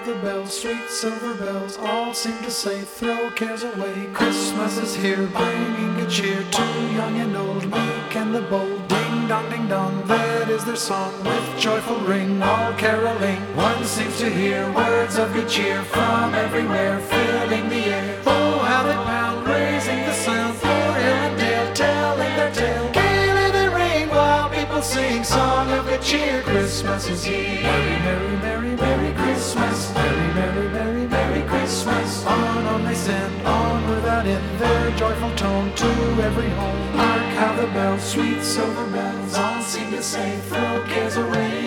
the bells, sweet silver bells, all seem to say, throw cares away. Christmas is here, bringing good cheer to young and old, meek and the bold. Ding dong, that is their song, with joyful ring, all caroling. One seems to hear words of good cheer from everywhere, filling the air. Oh, how they pound, raising the sound, for hill and dale, telling their tale. Gaily they ring, while people sing song of good cheer. Christmas is here. Merry, merry, merry, merry Christmas. Merry, merry, merry, merry Christmas. On they send, on without end, their joyful tone to every home. Hark how the bells, sweet silver bells, all seem to say, throw cares away.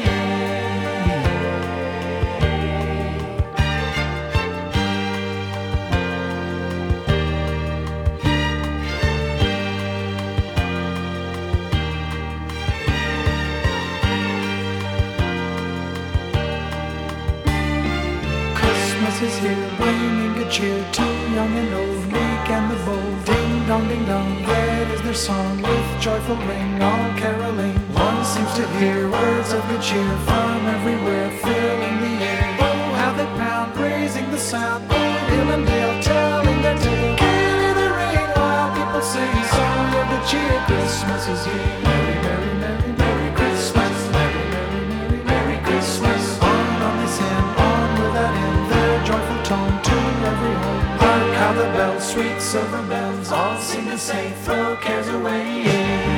Christmas is here, bringing good cheer to young and old, meek and the bold. Ding dong, that is their song, with joyful ring, all caroling. One seems to hear words of good cheer from everywhere, filling the air. Oh, how they pound, raising the sound, o'er hill and dale, telling their tale. Gaily they ring, while people sing song of good cheer. Christmas is here. Merry, merry, merry, merry Christmas. Merry, merry, merry, merry Christmas. On they send, on without end, their joyful tone to every home. Hark how the bells, sweet silver bells, all seem to say, throw cares away.